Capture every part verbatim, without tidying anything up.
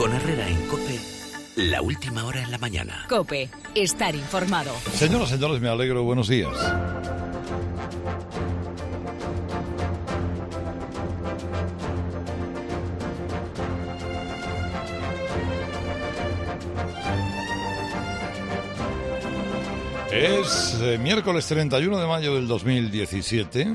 Con Herrera en COPE, la última hora en la mañana. COPE, estar informado. Señoras, señores, me alegro. Buenos días. Es eh, miércoles treinta y uno de mayo del dos mil diecisiete.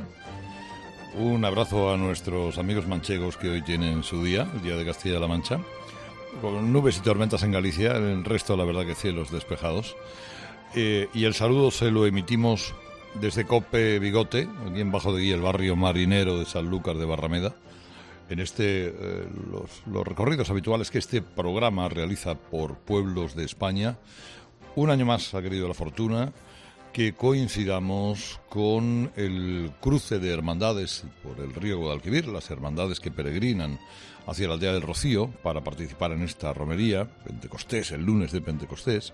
Un abrazo a nuestros amigos manchegos que hoy tienen su día, el día de Castilla-La Mancha. Con nubes y tormentas en Galicia, el resto la verdad que cielos despejados. Eh, y el saludo se lo emitimos desde COPE Bigote, aquí en Bajo de Guía, el barrio marinero de Sanlúcar de Barrameda. En este eh, los, los recorridos habituales que este programa realiza por pueblos de España. Un año más ha querido la fortuna que coincidamos con el cruce de hermandades por el río Guadalquivir, las hermandades que peregrinan hacia la aldea del Rocío para participar en esta romería, Pentecostés, el lunes de Pentecostés.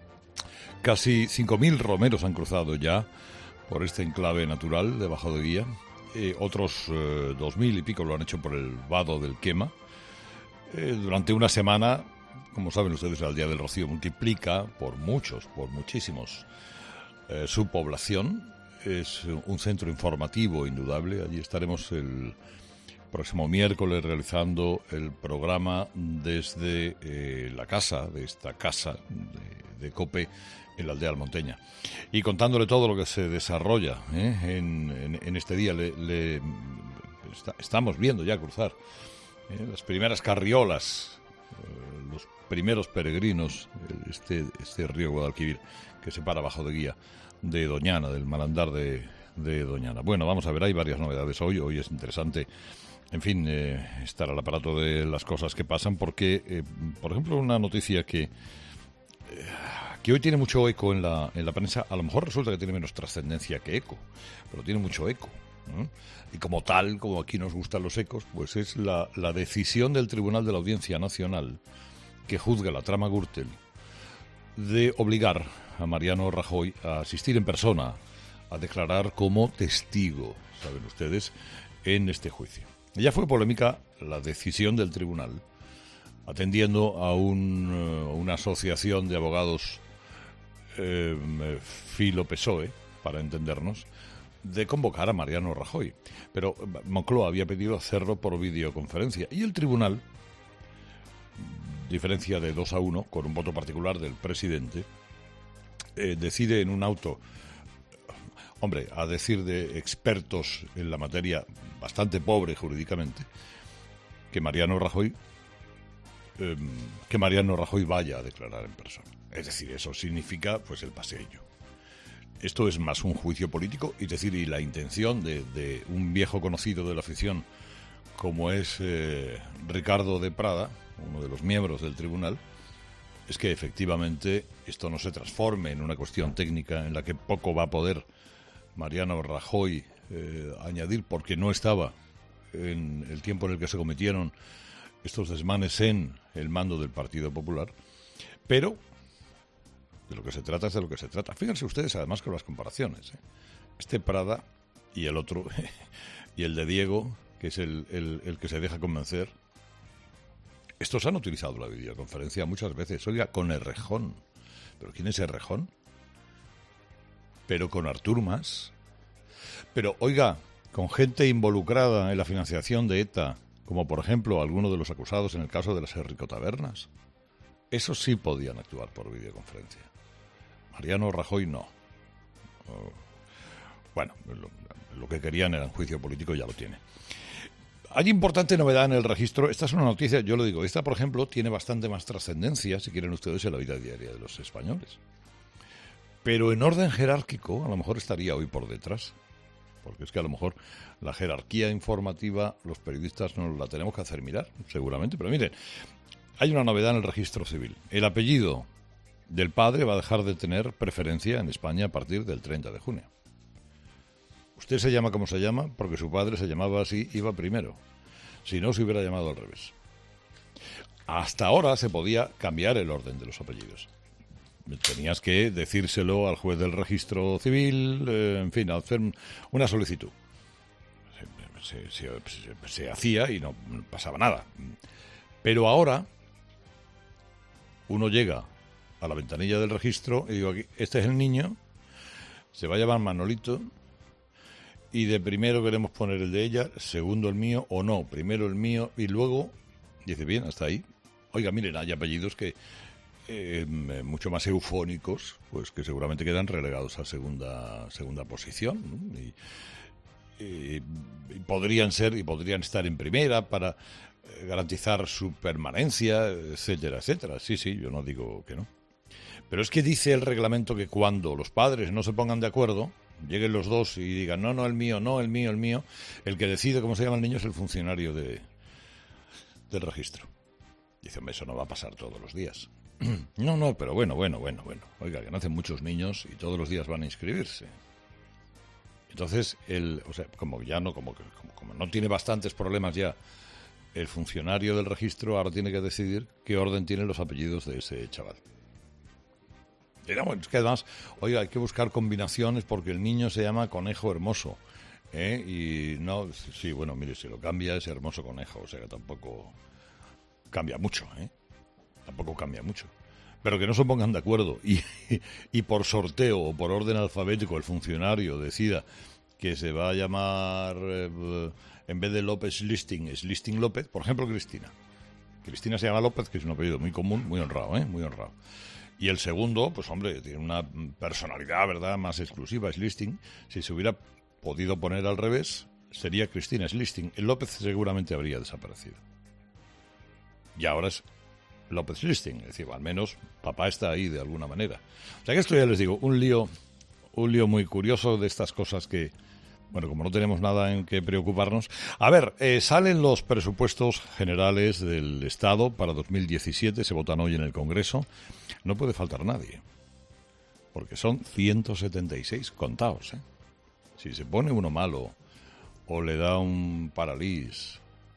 Casi cinco mil romeros han cruzado ya por este enclave natural de Bajo de Guía. Eh, otros eh, dos mil y pico lo han hecho por el vado del Quema. Eh, durante una semana, como saben ustedes, la aldea del Rocío multiplica por muchos, por muchísimos eh, su población. Es un centro informativo indudable. Allí estaremos el próximo miércoles realizando el programa desde eh, la casa, de esta casa de, de COPE en la aldea almonteña. Y contándole todo lo que se desarrolla ¿eh? en, en, en este día. Le, le está, estamos viendo ya cruzar ¿eh? las primeras carriolas, eh, los primeros peregrinos, este, este río Guadalquivir que separa Bajo de Guía de Doñana, del malandar de, de Doñana. Bueno, vamos a ver, hay varias novedades hoy. Hoy es interesante, en fin, eh, estar al aparato de las cosas que pasan, porque, eh, por ejemplo, una noticia que, eh, que hoy tiene mucho eco en la, en la prensa, a lo mejor resulta que tiene menos trascendencia que eco, pero tiene mucho eco, ¿no? Y como tal, como aquí nos gustan los ecos, pues es la, la decisión del Tribunal de la Audiencia Nacional que juzga la trama Gürtel de obligar a Mariano Rajoy a asistir en persona, a declarar como testigo, saben ustedes, en este juicio. Ya fue polémica la decisión del tribunal, atendiendo a un, uh, una asociación de abogados eh, filo-P S O E, para entendernos, de convocar a Mariano Rajoy. Pero Moncloa había pedido hacerlo por videoconferencia y el tribunal, diferencia de dos a uno, con un voto particular del presidente, eh, decide en un auto, hombre, a decir de expertos en la materia, bastante pobre jurídicamente, que Mariano Rajoy eh, que Mariano Rajoy vaya a declarar en persona. Es decir, eso significa pues el paseillo. Esto es más un juicio político, es decir, y la intención de, de un viejo conocido de la afición como es eh, Ricardo de Prada, uno de los miembros del tribunal, es que efectivamente esto no se transforme en una cuestión técnica en la que poco va a poder Mariano Rajoy eh, añadir, porque no estaba en el tiempo en el que se cometieron estos desmanes en el mando del Partido Popular, pero de lo que se trata es de lo que se trata. Fíjense ustedes además con las comparaciones, ¿eh? Este Prada y el otro, y el de Diego, que es el, el, el que se deja convencer. Estos han utilizado la videoconferencia muchas veces, oiga, con Errejón. ¿Pero quién es Errejón? Pero con Artur Mas. Pero, oiga, con gente involucrada en la financiación de ETA, como por ejemplo algunos de los acusados en el caso de las Herricotabernas. Esos sí podían actuar por videoconferencia. Mariano Rajoy no. Bueno, lo, lo que querían era un juicio político, ya lo tiene. Hay importante novedad en el registro. Esta es una noticia, yo lo digo, esta por ejemplo tiene bastante más trascendencia, si quieren ustedes, en la vida diaria de los españoles. Pero en orden jerárquico, a lo mejor estaría hoy por detrás. Porque es que a lo mejor la jerarquía informativa, los periodistas nos la tenemos que hacer mirar, seguramente. Pero miren, hay una novedad en el registro civil. El apellido del padre va a dejar de tener preferencia en España a partir del treinta de junio. Usted se llama como se llama porque su padre se llamaba así, iba primero. Si no, se hubiera llamado al revés. Hasta ahora se podía cambiar el orden de los apellidos. Tenías que decírselo al juez del registro civil, eh, en fin, hacer una solicitud. Se, se, se, se hacía y no pasaba nada. Pero ahora uno llega a la ventanilla del registro y digo, aquí, este es el niño, se va a llamar Manolito, y de primero queremos poner el de ella, segundo el mío, o no, primero el mío, y luego, dice, bien, hasta ahí. Oiga, miren, hay apellidos que eh, mucho más eufónicos, pues que seguramente quedan relegados a segunda segunda posición, ¿no? y, y, y podrían ser, y podrían estar en primera para eh, garantizar su permanencia, etcétera, etcétera. Sí, sí, yo no digo que no. Pero es que dice el reglamento que cuando los padres no se pongan de acuerdo, lleguen los dos y digan, no, no, el mío, no, el mío, el mío, el que decide cómo se llama el niño es el funcionario de, del registro. Dice, hombre, eso no va a pasar todos los días. No, no, pero bueno, bueno, bueno, bueno. Oiga, que nacen muchos niños y todos los días van a inscribirse. Entonces, el, o sea, como ya no, como, como, como no tiene bastantes problemas ya, el funcionario del registro ahora tiene que decidir qué orden tienen los apellidos de ese chaval. Digamos, es que además, oiga, hay que buscar combinaciones porque el niño se llama Conejo Hermoso. ¿eh? Y no, sí, bueno, mire, si lo cambia es Hermoso Conejo, o sea que tampoco cambia mucho, ¿eh? Tampoco cambia mucho. Pero que no se pongan de acuerdo y, y por sorteo o por orden alfabético el funcionario decida que se va a llamar, eh, en vez de López Listing, es Listing López, por ejemplo, Cristina. Cristina se llama López, que es un apellido muy común, muy honrado, ¿eh? Muy honrado. Y el segundo, pues hombre, tiene una personalidad, ¿verdad?, más exclusiva, es Listing. Si se hubiera podido poner al revés, sería Cristina es Listing. El López seguramente habría desaparecido. Y ahora es López Listing, es decir, al menos papá está ahí de alguna manera. O sea que esto ya les digo, un lío, un lío muy curioso de estas cosas que, bueno, como no tenemos nada en que preocuparnos. A ver, eh, salen los presupuestos generales del Estado para dos mil diecisiete, se votan hoy en el Congreso. No puede faltar nadie, porque son ciento setenta y seis contados, ¿eh? Si se pone uno malo, o le da un paralís,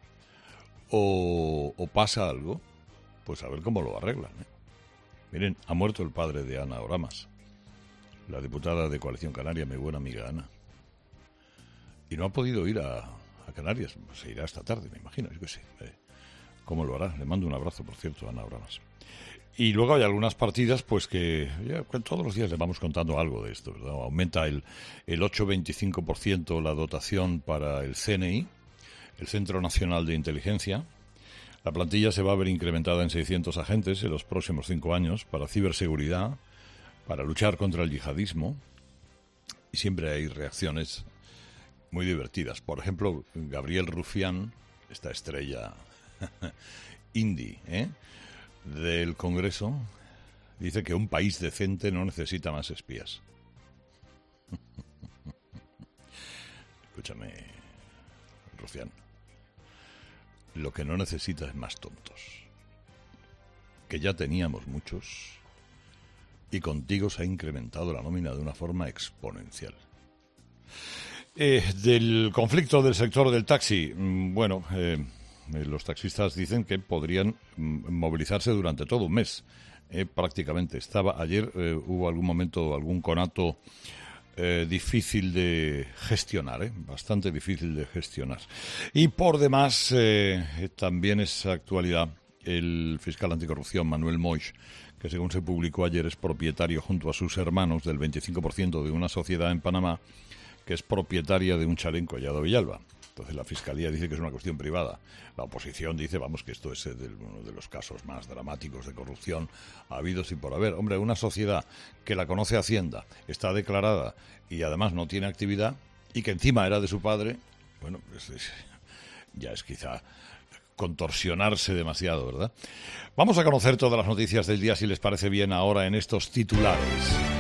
o, o pasa algo, pues a ver cómo lo arreglan, ¿eh? Miren, ha muerto el padre de Ana Oramas, la diputada de Coalición Canaria, mi buena amiga Ana. Y no ha podido ir a, a Canarias, se irá esta tarde, me imagino, yo qué sé. Eh, ¿Cómo lo hará? Le mando un abrazo, por cierto, a Ana Oramas. Y luego hay algunas partidas, pues que ya, todos los días le vamos contando algo de esto, ¿verdad? Aumenta el, el ocho coma veinticinco por ciento la dotación para el C N I, el Centro Nacional de Inteligencia. La plantilla se va a ver incrementada en seiscientos agentes en los próximos cinco años para ciberseguridad, para luchar contra el yihadismo. Y siempre hay reacciones muy divertidas. Por ejemplo, Gabriel Rufián, esta estrella indie, ¿eh?, del Congreso, dice que un país decente no necesita más espías. Escúchame, Rufián, lo que no necesita es más tontos, que ya teníamos muchos, y contigo se ha incrementado la nómina de una forma exponencial. Eh, del conflicto del sector del taxi, bueno, eh, los taxistas dicen que podrían movilizarse durante todo un mes, eh, prácticamente. Estaba ayer, eh, hubo algún momento, algún conato eh, difícil de gestionar, eh, bastante difícil de gestionar. Y por demás, eh, también es actualidad el fiscal anticorrupción Manuel Moix, que según se publicó ayer es propietario junto a sus hermanos del veinticinco por ciento de una sociedad en Panamá que es propietaria de un chalet en Collado Villalba. Entonces la Fiscalía dice que es una cuestión privada. La oposición dice, vamos, que esto es uno de los casos más dramáticos de corrupción habidos y por haber. Hombre, una sociedad que la conoce Hacienda, está declarada y además no tiene actividad y que encima era de su padre, bueno, pues es, ya es quizá contorsionarse demasiado, ¿verdad? Vamos a conocer todas las noticias del día, si les parece bien, ahora en estos titulares.